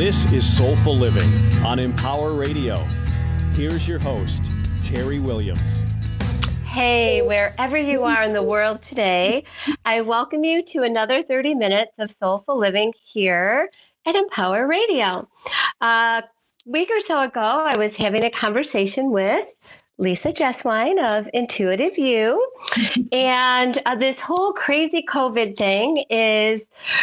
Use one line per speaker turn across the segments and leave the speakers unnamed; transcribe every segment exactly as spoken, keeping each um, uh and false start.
This is Soulful Living on Empower Radio. Here's your host, Terry Williams.
Hey, wherever you are in the world today, I welcome you to another thirty minutes of Soulful Living here at Empower Radio. A week or so ago, I was having a conversation with Lisa Jeswine of Intuitive You, and uh, this whole crazy COVID thing is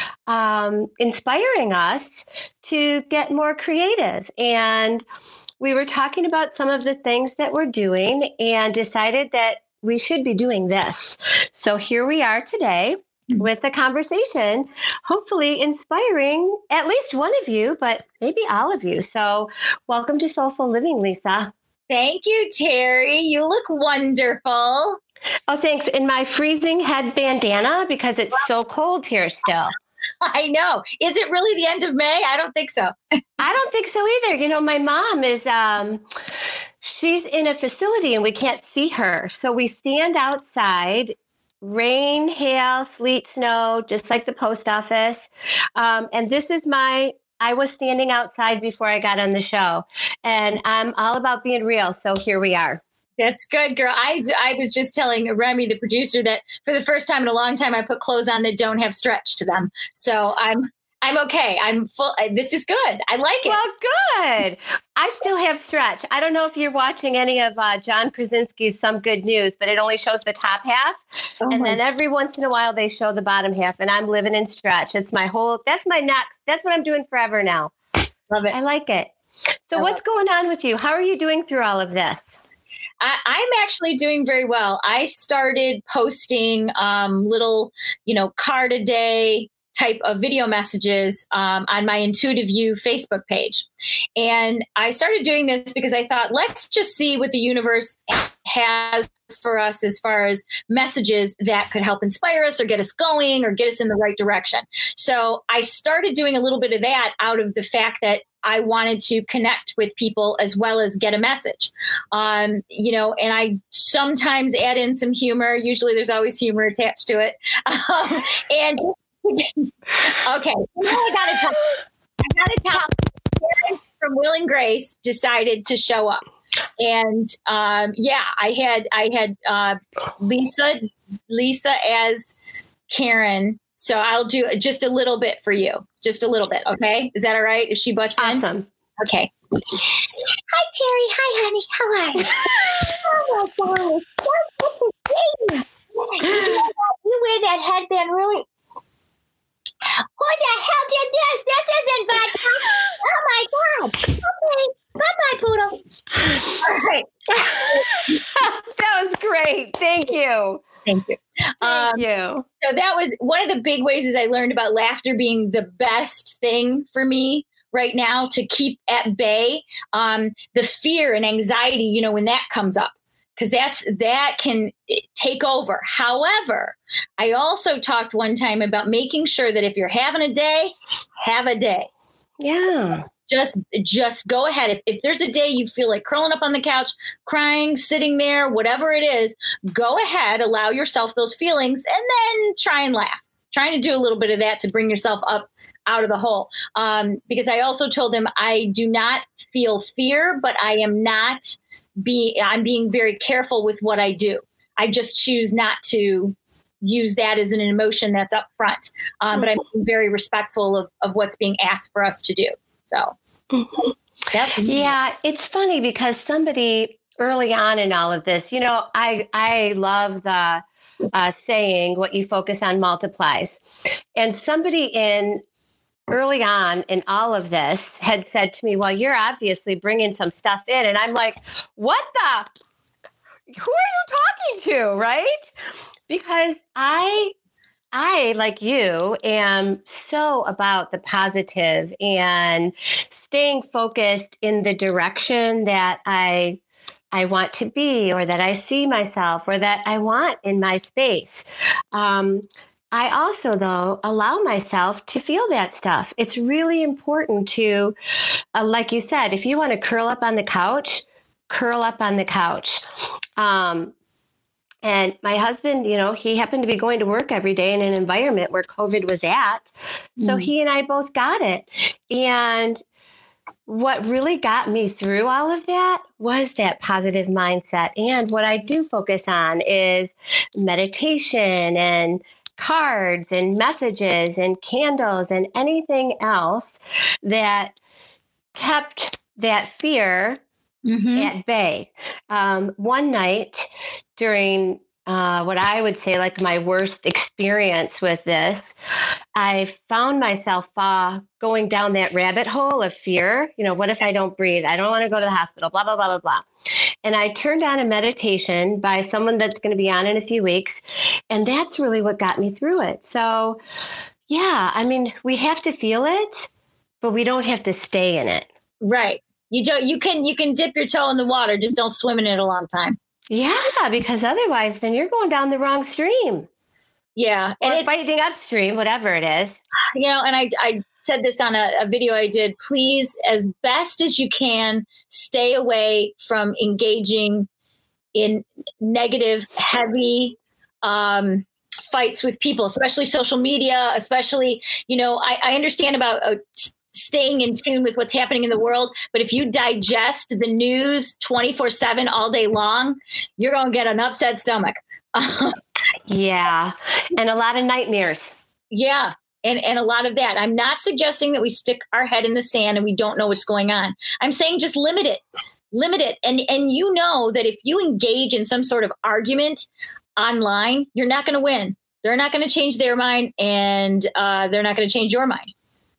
um, inspiring us to get more creative. And we were talking about some of the things that we're doing and decided that we should be doing this. So here we are today with a conversation, hopefully inspiring at least one of you, but maybe all of you. So welcome to Soulful Living, Lisa.
Thank you, Terry. You look wonderful.
Oh, thanks. In my freezing head bandana because it's so cold here still.
I know. Is it really the end of May? I don't think so.
I don't think so either. You know, my mom is, um, she's in a facility and we can't see her. So we stand outside, rain, hail, sleet, snow, just like the post office. Um, and this is my, I was standing outside before I got on the show, and I'm all about being real. So here we are.
That's good, girl. I, I was just telling Remy, the producer, that for the first time in a long time, I put clothes on that don't have stretch to them. So I'm I'm okay. I'm full. This is good. I like it.
Well, good. I still have stretch. I don't know if you're watching any of uh, John Krasinski's Some Good News, but it only shows the top half. Oh and then every once in a while they show the bottom half, and I'm living in stretch. It's my whole, that's my next, that's what I'm doing forever now.
Love it.
I like it. So
I
what's going on with you? How are you doing through all of this?
I, I'm actually doing very well. I started posting um, little, you know, card a day type of video messages um, on my Intuitive You Facebook page. And I started doing this because I thought, let's just see what the universe has for us as far as messages that could help inspire us or get us going or get us in the right direction. So I started doing a little bit of that out of the fact that I wanted to connect with people as well as get a message. Um, you know, and I sometimes add in some humor. Usually there's always humor attached to it. Um, and okay, now I gotta tell I gotta tell Karen from Will and Grace decided to show up. And um, yeah, I had I had uh, Lisa Lisa as Karen. So I'll do just a little bit for you. Just a little bit, okay? Is that all right? If she butts in?
Awesome.
Okay. Hi, Terry. Hi, honey. How are you? Oh, my God. So good to see you. You wear that headband really... Who the hell did this? This isn't vodka. Oh, my God. Okay. Bye-bye, poodle. All right.
That was great. Thank you.
Thank you.
Thank
um,
you.
So that was one of the big ways is I learned about laughter being the best thing for me right now to keep at bay um, the fear and anxiety, you know, when that comes up, because that's that can take over. However, I also talked one time about making sure that if you're having a day, have a day.
Yeah.
Just just go ahead. If, if there's a day you feel like curling up on the couch, crying, sitting there, whatever it is, go ahead, allow yourself those feelings, and then try and laugh. Trying to do a little bit of that to bring yourself up out of the hole. Um, because I also told him I do not feel fear, but I am not be I'm being very careful with what I do. I just choose not to use that as an emotion that's up front. Um, mm-hmm. But I'm being very respectful of, of what's being asked for us to do. So,
mm-hmm. Yeah, it's funny because somebody early on in all of this, you know, I, I love the uh, saying, what you focus on multiplies. And somebody in early on in all of this had said to me, well, you're obviously bringing some stuff in. And I'm like, what the, who are you talking to? Right? Because I I, like you, am so about the positive and staying focused in the direction that I I want to be, or that I see myself, or that I want in my space. Um, I also, though, allow myself to feel that stuff. It's really important to, uh, like you said, if you want to curl up on the couch, curl up on the couch. Um, And my husband, you know, he happened to be going to work every day in an environment where COVID was at. So mm. he and I both got it. And what really got me through all of that was that positive mindset. And what I do focus on is meditation and cards and messages and candles and anything else that kept that fear mm-hmm. at bay. Um, one night during Uh, what I would say like my worst experience with this, I found myself uh, going down that rabbit hole of fear. You know, what if I don't breathe? I don't want to go to the hospital, blah, blah, blah, blah, blah. And I turned on a meditation by someone that's going to be on in a few weeks. And that's really what got me through it. So, yeah, I mean, we have to feel it, but we don't have to stay in it.
Right. You don't, you can, you can dip your toe in the water, just don't swim in it a long time.
Yeah, because otherwise then you're going down the wrong stream.
Yeah.
And or it, fighting upstream, whatever it is.
You know, and I, I said this on a, a video I did, please, as best as you can, stay away from engaging in negative, heavy um, fights with people, especially social media, especially, you know, I, I understand about uh, staying in tune with what's happening in the world. But if you digest the news twenty-four seven all day long, you're going to get an upset stomach.
Yeah. And a lot of nightmares.
Yeah. And, and a lot of that. I'm not suggesting that we stick our head in the sand and we don't know what's going on. I'm saying just limit it, limit it. And, and you know that if you engage in some sort of argument online, you're not going to win. They're not going to change their mind, and uh, they're not going to change your mind.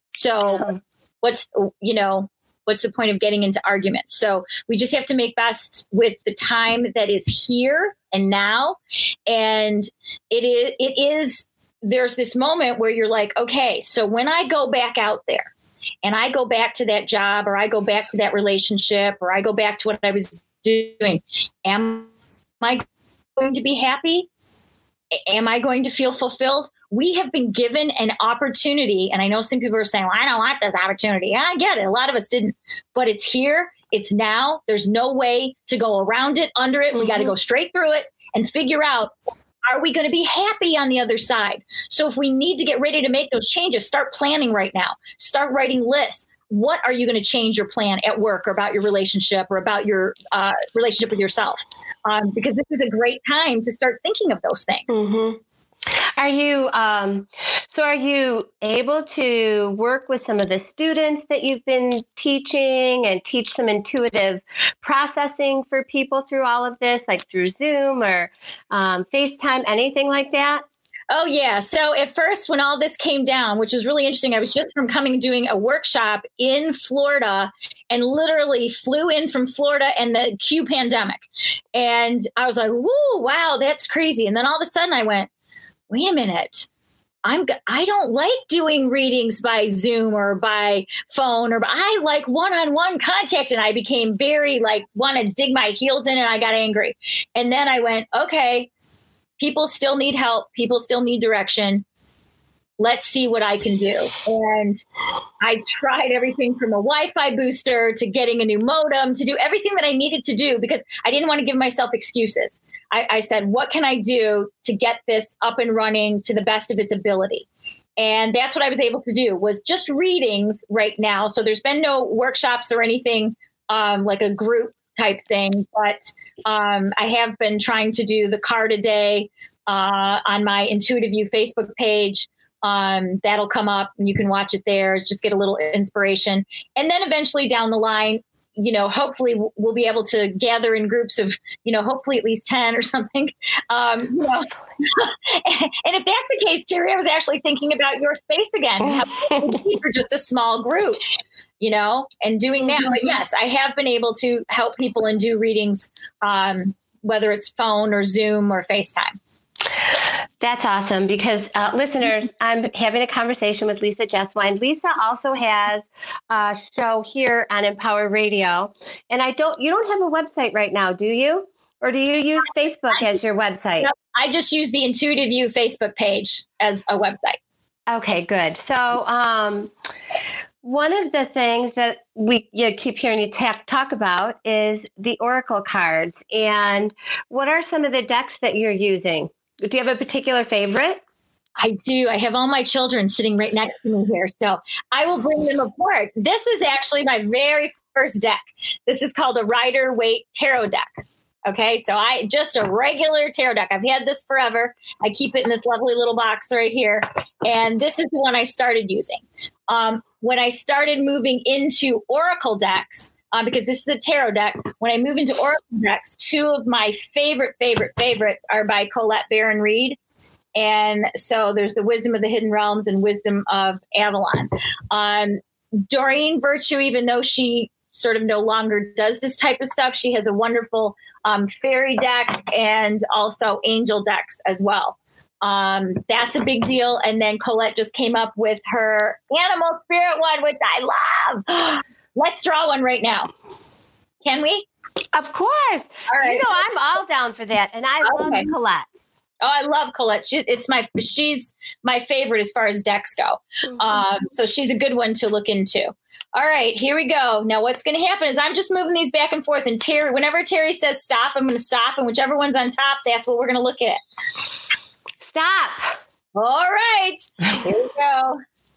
So what's, you know, what's the point of getting into arguments? So we just have to make best with the time that is here and now. And it is, it is, there's this moment where you're like, okay, so when I go back out there and I go back to that job, or I go back to that relationship, or I go back to what I was doing, am I going to be happy? Am I going to feel fulfilled? We have been given an opportunity. And I know some people are saying, well, I don't want this opportunity. Yeah, I get it. A lot of us didn't, but it's here. It's now. There's no way to go around it, under it. Mm-hmm. We got to go straight through it and figure out, are we going to be happy on the other side? So if we need to get ready to make those changes, start planning right now. Start writing lists. What are you going to change your plan at work, or about your relationship, or about your uh, relationship with yourself? Um, because this is a great time to start thinking of those things.
Mm-hmm. Are you, um, so are you able to work with some of the students that you've been teaching and teach some intuitive processing for people through all of this, like through Zoom or um, FaceTime, anything like that?
Oh, yeah. So at first, when all this came down, which was really interesting, I was just from coming and doing a workshop in Florida, and literally flew in from Florida and the Q pandemic. And I was like, whoa, wow, that's crazy. And then all of a sudden I went, wait a minute. I'm, I don't like doing readings by Zoom or by phone, or I like one-on-one contact. And I became very like, want to dig my heels in, and I got angry. And then I went, okay, people still need help. People still need direction. Let's see what I can do. And I tried everything from a Wi-Fi booster to getting a new modem, to do everything that I needed to do, because I didn't want to give myself excuses. I, I said, what can I do to get this up and running to the best of its ability? And that's what I was able to do, was just readings right now. So there's been no workshops or anything um, like a group type thing, but um, I have been trying to do the card a day uh, on my Intuitive You Facebook page. Um, that'll come up and you can watch it there. Just get a little inspiration. And then eventually down the line, you know, hopefully we'll be able to gather in groups of, you know, hopefully at least ten or something. Um, you know. And if that's the case, Terry, I was actually thinking about your space again, for just a small group, you know, and doing that. But yes, I have been able to help people and do readings, um, whether it's phone or Zoom or FaceTime.
That's awesome, because uh, listeners, I'm having a conversation with Lisa Jeswine. Lisa also has a show here on Empower Radio, and I don't. You don't have a website right now, do you? Or do you use Facebook as your website?
No, I just use the Intuitive You Facebook page as a website.
Okay, good. So um, one of the things that we you keep hearing you ta- talk about is the Oracle cards. And what are some of the decks that you're using? Do you have a particular favorite?
I do. I have all my children sitting right next to me here. So I will bring them aboard. This is actually my very first deck. This is called a Rider-Waite Tarot deck. Okay, so I just a regular tarot deck. I've had this forever. I keep it in this lovely little box right here. And this is the one I started using. Um, when I started moving into Oracle decks, uh, because this is a tarot deck, when I move into Oracle decks, two of my favorite, favorite, favorites are by Colette Baron-Reid. And so there's the Wisdom of the Hidden Realms and Wisdom of Avalon. Um, Doreen Virtue, even though she sort of no longer does this type of stuff, she has a wonderful um, fairy deck and also angel decks as well. Um, that's a big deal. And then Colette just came up with her animal spirit one, which I love. Let's draw one right now. Can we?
Of course. All right. You know, I'm all down for that. And I love okay. Colette.
Oh, I love Colette. She, it's my, she's my favorite as far as decks go. Mm-hmm. Um, so she's a good one to look into. All right, here we go. Now what's going to happen is I'm just moving these back and forth. And Terry, whenever Terry says stop, I'm going to stop. And whichever one's on top, that's what we're going to look at.
Stop.
All right, here we go.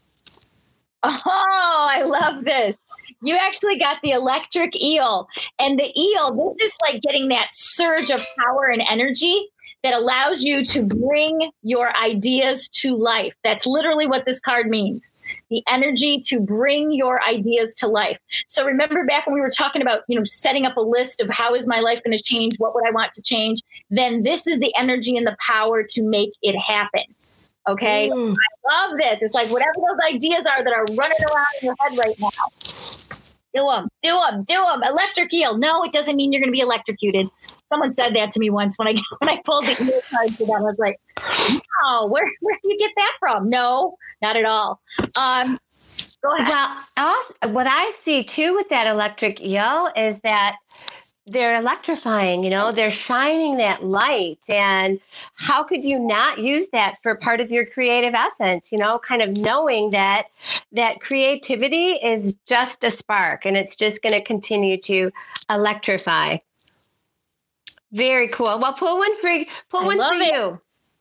Oh, I love this. You actually got the electric eel. And the eel, this is like getting that surge of power and energy that allows you to bring your ideas to life. That's literally what this card means. The energy to bring your ideas to life. So remember back when we were talking about, you know, setting up a list of how is my life going to change? What would I want to change? Then this is the energy and the power to make it happen. Okay. Mm. I love this. It's like whatever those ideas are that are running around in your head right now. Do them, do them, do them. Electric eel. No, it doesn't mean you're going to be electrocuted. Someone said that to me once when I when I pulled the eel card to them. I was like, "No, where where do you get that from?" No, not at all. Um, go ahead.
Well, also, what I see too with that electric eel is that they're electrifying. You know, they're shining that light, and how could you not use that for part of your creative essence? You know, kind of knowing that that creativity is just a spark, and it's just going to continue to electrify. Very cool. Well, pull one for pull I one for it. you.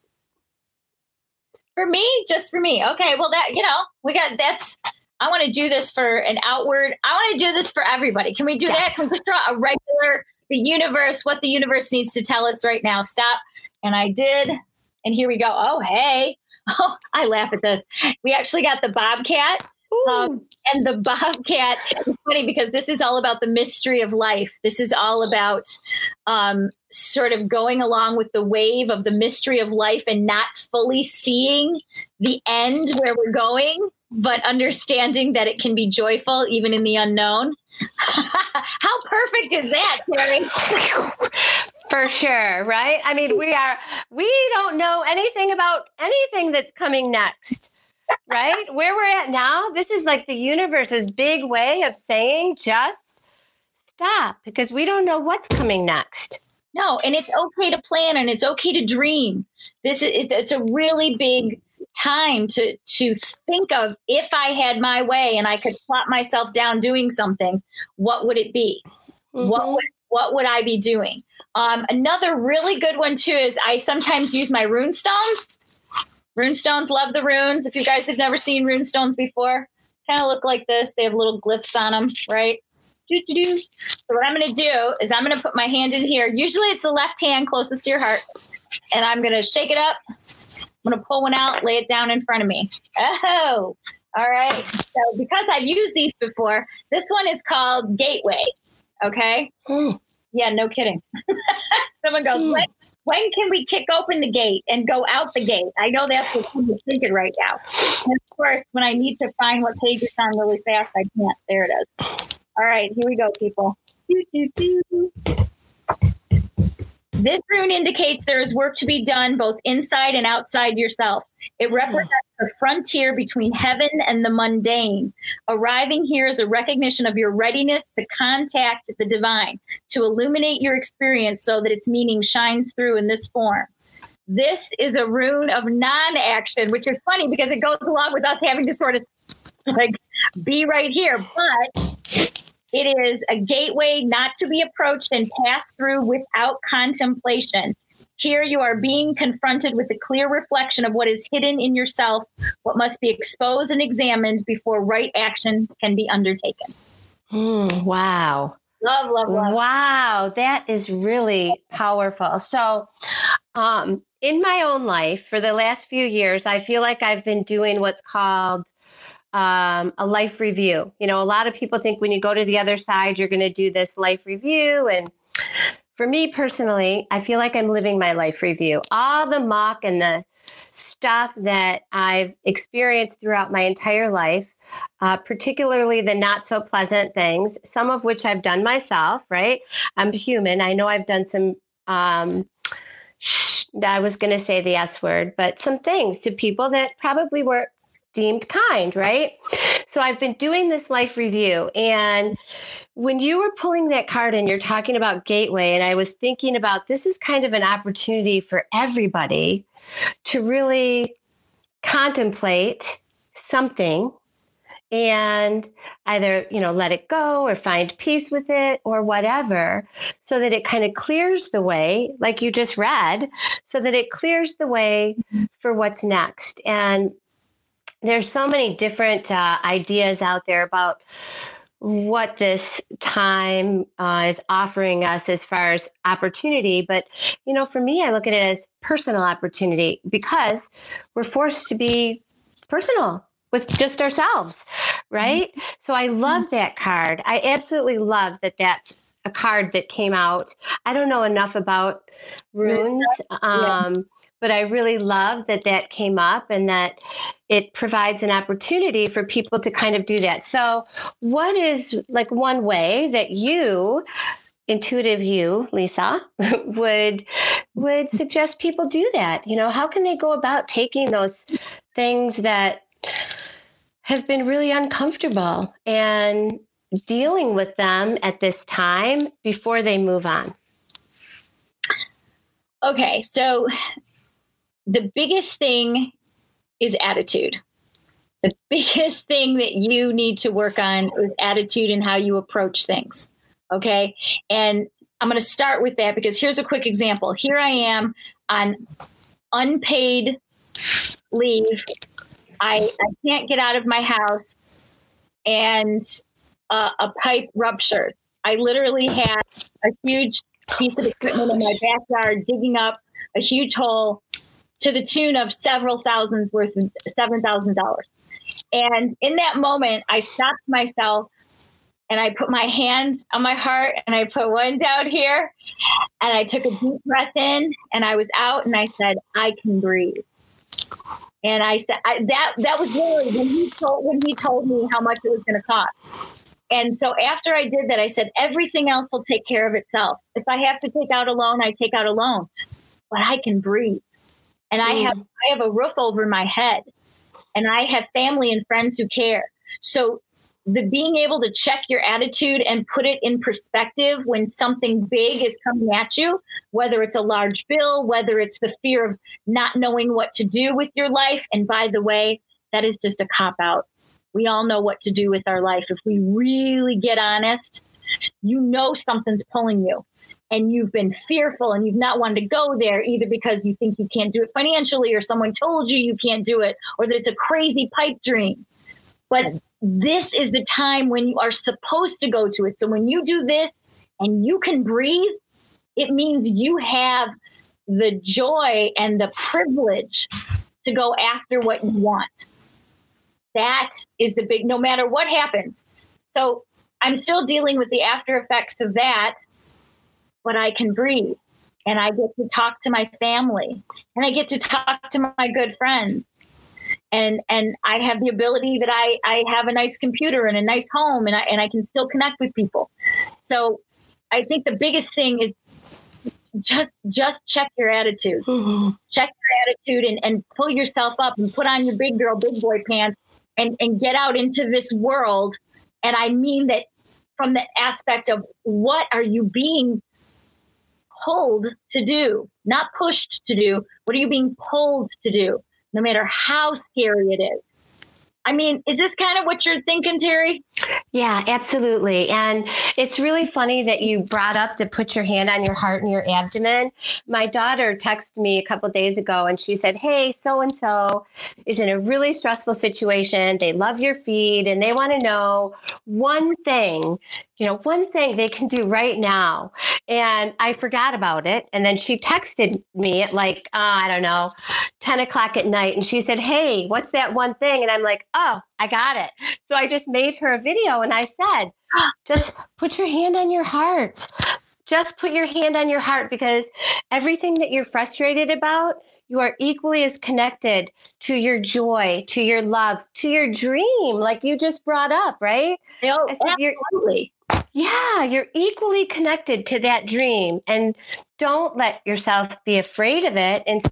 For me, just for me. Okay. Well, that you know, we got that's. I want to do this for an outward. I want to do this for everybody. Can we do yes. that? Can we just draw a regular the universe? What the universe needs to tell us right now? Stop. And I did. And here we go. Oh, hey. Oh, I laugh at this. We actually got the bobcat. Um, and the bobcat, it's funny because this is all about the mystery of life. This is all about um, sort of going along with the wave of the mystery of life and not fully seeing the end where we're going, but understanding that it can be joyful even in the unknown. How perfect is that, Terry?
For sure, right? I mean, we are, we don't know anything about anything that's coming next. Right? Where we're at now, this is like the universe's big way of saying just stop because we don't know what's coming next.
No, and it's okay to plan and it's okay to dream. This is it's, it's a really big time to to think of if I had my way and I could plot myself down doing something, what would it be? Mm-hmm. What would what would I be doing? Um, another really good one too is I sometimes use my rune stones. Rune stones, love the runes. If you guys have never seen rune stones before, kind of look like this. They have little glyphs on them, right? Doo-doo-doo. So what I'm going to do is I'm going to put my hand in here. Usually it's the left hand closest to your heart. And I'm going to shake it up. I'm going to pull one out, lay it down in front of me. Oh, all right. So because I've used these before, this one is called Gateway. Okay? Mm. Yeah, no kidding. Someone goes, mm. what? When can we kick open the gate and go out the gate? I know that's what you're thinking right now. And of course, when I need to find what page it's on really fast, I can't. There it is. All right, here we go, people. Doo, doo, doo. This rune indicates there is work to be done both inside and outside yourself. It represents the frontier between heaven and the mundane. Arriving here is a recognition of your readiness to contact the divine, to illuminate your experience so that its meaning shines through in this form. This is a rune of non-action, which is funny because it goes along with us having to sort of like be right here. But it is a gateway not to be approached and passed through without contemplation. Here you are being confronted with the clear reflection of what is hidden in yourself, what must be exposed and examined before right action can be undertaken.
Mm, wow.
Love, love, love.
Wow, that is really powerful. So, um, in my own life, for the last few years, I feel like I've been doing what's called um, a life review. You know, a lot of people think when you go to the other side, you're going to do this life review. And for me personally, I feel like I'm living my life review. All the muck and the stuff that I've experienced throughout my entire life, uh, particularly the not so pleasant things, some of which I've done myself, right? I'm human. I know I've done some, um, I was going to say the S word, but some things to people that probably were deemed kind, right? So I've been doing this life review. And when you were pulling that card and you're talking about Gateway, and I was thinking about this is kind of an opportunity for everybody to really contemplate something and either, you know, let it go or find peace with it or whatever, so that it kind of clears the way, like you just read, so that it clears the way for what's next. And there's so many different uh, ideas out there about what this time uh, is offering us as far as opportunity. But, you know, for me, I look at it as personal opportunity because we're forced to be personal with just ourselves, right? Mm-hmm. So I love that card. I absolutely love that that's a card that came out. I don't know enough about runes, um, yeah. but I really love that that came up and that it provides an opportunity for people to kind of do that. So what is like one way that you, intuitive you, Lisa, would would suggest people do that? You know, how can they go about taking those things that have been really uncomfortable and dealing with them at this time before they move on?
Okay, so the biggest thing is attitude. The biggest thing that you need to work on is attitude and how you approach things. Okay. And I'm going to start with that because here's a quick example. Here I am on unpaid leave. I, I can't get out of my house and uh, a pipe ruptured. I literally had a huge piece of equipment in my backyard digging up a huge hole to the tune of several thousands worth of seven thousand dollars. And in that moment, I stopped myself and I put my hands on my heart and I put one down here and I took a deep breath in and I was out and I said, I can breathe. And I said I, that that was literally when he told when he told me how much it was going to cost. And so after I did that, I said, everything else will take care of itself. If I have to take out a loan, I take out a loan, but I can breathe. And I have I have a roof over my head and I have family and friends who care. So the being able to check your attitude and put it in perspective when something big is coming at you, whether it's a large bill, whether it's the fear of not knowing what to do with your life. And by the way, that is just a cop out. We all know what to do with our life. If we really get honest, you know something's pulling you. And you've been fearful and you've not wanted to go there either because you think you can't do it financially or someone told you you can't do it or that it's a crazy pipe dream. But this is the time when you are supposed to go to it. So when you do this and you can breathe, it means you have the joy and the privilege to go after what you want. That is the big, no matter what happens. So I'm still dealing with the after effects of that. But I can breathe and I get to talk to my family and I get to talk to my good friends. And and I have the ability that I, I have a nice computer and a nice home and I, and I can still connect with people. So I think the biggest thing is just just check your attitude. Mm-hmm. Check your attitude and, and pull yourself up and put on your big girl, big boy pants and, and get out into this world. And I mean that from the aspect of what are you being pulled to do, not pushed to do. What are you being pulled to do, no matter how scary it is? I mean, is this kind of what you're thinking, Terry?
Yeah, absolutely. And it's really funny that you brought up to put your hand on your heart and your abdomen. My daughter texted me a couple of days ago and she said, hey, so-and-so is in a really stressful situation. They love your feed and they want to know one thing, you know, one thing they can do right now. And I forgot about it. And then she texted me at like, uh, I don't know, ten o'clock at night. And she said, hey, what's that one thing? And I'm like, oh, I got it. So I just made her a video and I said, just put your hand on your heart. Just put your hand on your heart, because everything that you're frustrated about, you are equally as connected to your joy, to your love, to your dream, like you just brought up, right?
Oh, absolutely.
Yeah, you're equally connected to that dream, and don't let yourself be afraid of it, and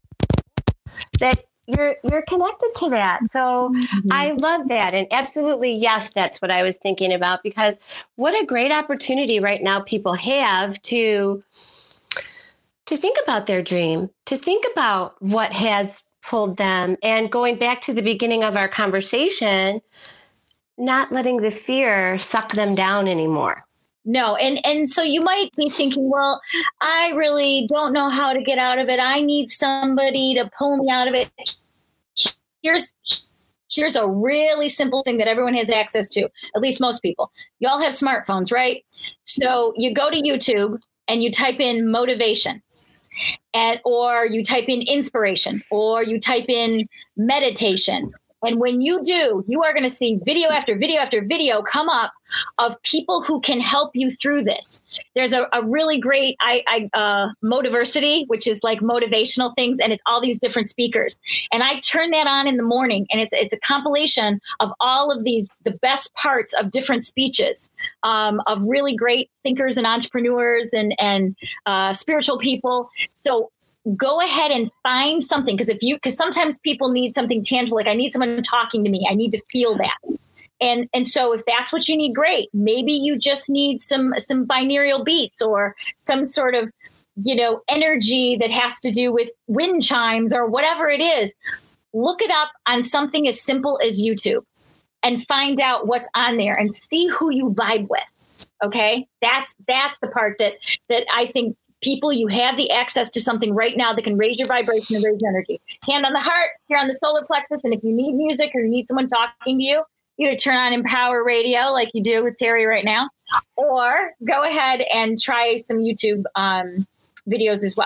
that you're you're connected to that. So mm-hmm. I love that. And absolutely, yes, that's what I was thinking about, because what a great opportunity right now people have to to think about their dream, to think about what has pulled them. And going back to the beginning of our conversation, not letting the fear suck them down anymore.
No. And, and so you might be thinking, well, I really don't know how to get out of it. I need somebody to pull me out of it. Here's, here's a really simple thing that everyone has access to, at least most people. You all have smartphones, right? So you go to YouTube and you type in motivation, and, or you type in inspiration, or you type in meditation. And when you do, you are going to see video after video after video come up of people who can help you through this. There's a, a really great I, I, uh, Motiversity, which is like motivational things, and it's all these different speakers. And I turn that on in the morning, and it's it's a compilation of all of these, the best parts of different speeches um, of really great thinkers and entrepreneurs and and uh, spiritual people. So go ahead and find something, because if you, because sometimes people need something tangible, like I need someone talking to me. I need to feel that. And and so if that's what you need, great. Maybe you just need some some binaural beats or some sort of, you know, energy that has to do with wind chimes or whatever it is. Look it up on something as simple as YouTube and find out what's on there and see who you vibe with. Okay, that's that's the part that that I think. People, you have the access to something right now that can raise your vibration and raise your energy. Hand on the heart, here on the solar plexus. And if you need music or you need someone talking to you, either turn on Empower Radio like you do with Terry right now, or go ahead and try some YouTube um, videos as well.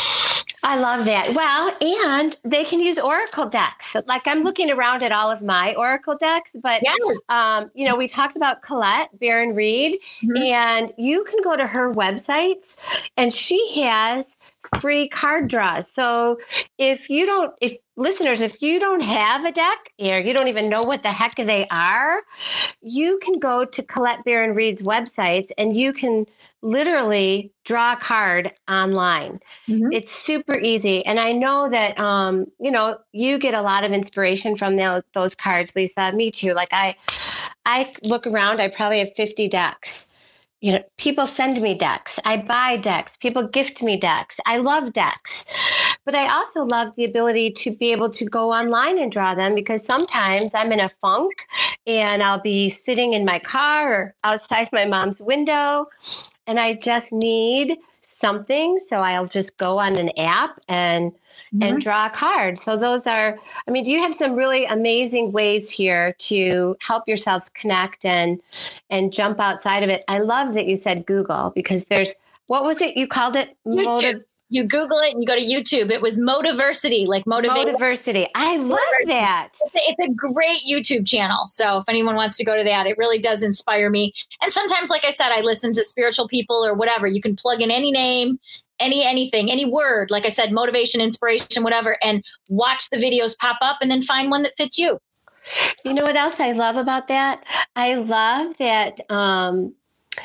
I love that. Well, and they can use Oracle decks. Like I'm looking around at all of my Oracle decks, but, yes. um, you know, we talked about Colette Baron-Reid, mm-hmm. and you can go to her websites and she has free card draws. So if you don't, if listeners, if you don't have a deck or you don't even know what the heck they are, you can go to Colette Baron-Reid's websites and you can literally draw a card online. Mm-hmm. It's super easy. And I know that, um, you know, you get a lot of inspiration from the, those cards, Lisa. Me too. Like I, I look around, I probably have fifty decks. You know, people send me decks. I buy decks. People gift me decks. I love decks. But I also love the ability to be able to go online and draw them, because sometimes I'm in a funk and I'll be sitting in my car or outside my mom's window and I just need something. So I'll just go on an app and mm-hmm. and draw a card. So those are, I mean, you have some really amazing ways here to help yourselves connect and and jump outside of it. I love that you said Google, because there's, what was it you called it?
YouTube. Motiv- you Google it and you go to YouTube. It was Motiversity, like motivation.
Motiversity. I love that.
It's a, it's a great YouTube channel. So if anyone wants to go to that, it really does inspire me. And sometimes, like I said, I listen to spiritual people or whatever. You can plug in any name, any anything, any word, like I said, motivation, inspiration, whatever, and watch the videos pop up and then find one that fits you.
You know what else I love about that? I love that um,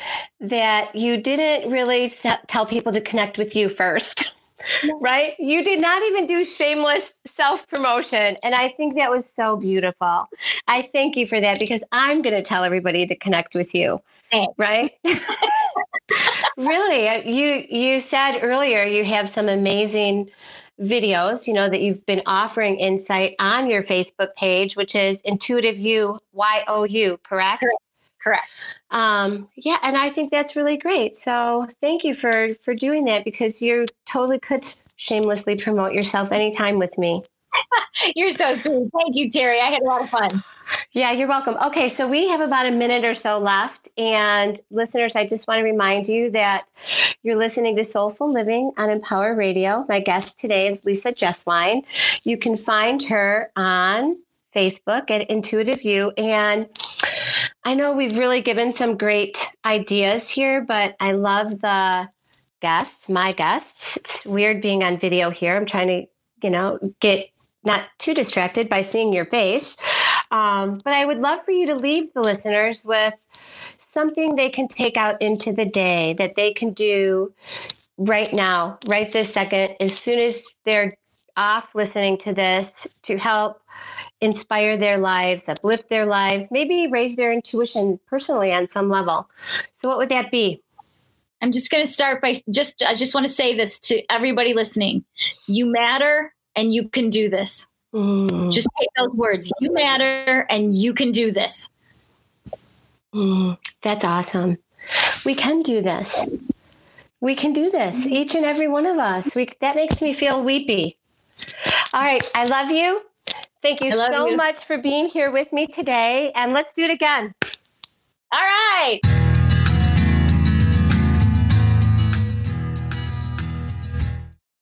that you didn't really set, tell people to connect with you first, right? You did not even do shameless self-promotion. And I think that was so beautiful. I thank you for that, because I'm going to tell everybody to connect with you. Thanks. Right? Really, you you said earlier you have some amazing videos, you know, that you've been offering insight on your Facebook page, which is Intuitive You, Y O U, correct?
Correct. Correct.
Um, yeah, and I think that's really great. So thank you for for doing that, because you totally could shamelessly promote yourself anytime with me.
You're so sweet. Thank you, Terry. I had a lot of fun.
Yeah, you're welcome. Okay, so we have about a minute or so left. And listeners, I just want to remind you that you're listening to Soulful Living on Empower Radio. My guest today is Lisa Jeswine. You can find her on Facebook at Intuitive You. And I know we've really given some great ideas here, but I love the guests, my guests. It's weird being on video here. I'm trying to, you know, get not too distracted by seeing your face. Um, but I would love for you to leave the listeners with something they can take out into the day that they can do right now, right this second, as soon as they're off listening to this, to help inspire their lives, uplift their lives, maybe raise their intuition personally on some level. So what would that be?
I'm just going to start by just, I just want to say this to everybody listening. You matter and you can do this. Mm. Just take those words. You matter and you can do this.
Mm, that's awesome. We can do this. We can do this. Each and every one of us. We, that makes me feel weepy. All right. I love you. Thank you so you. much for being here with me today. And let's do it again.
All right.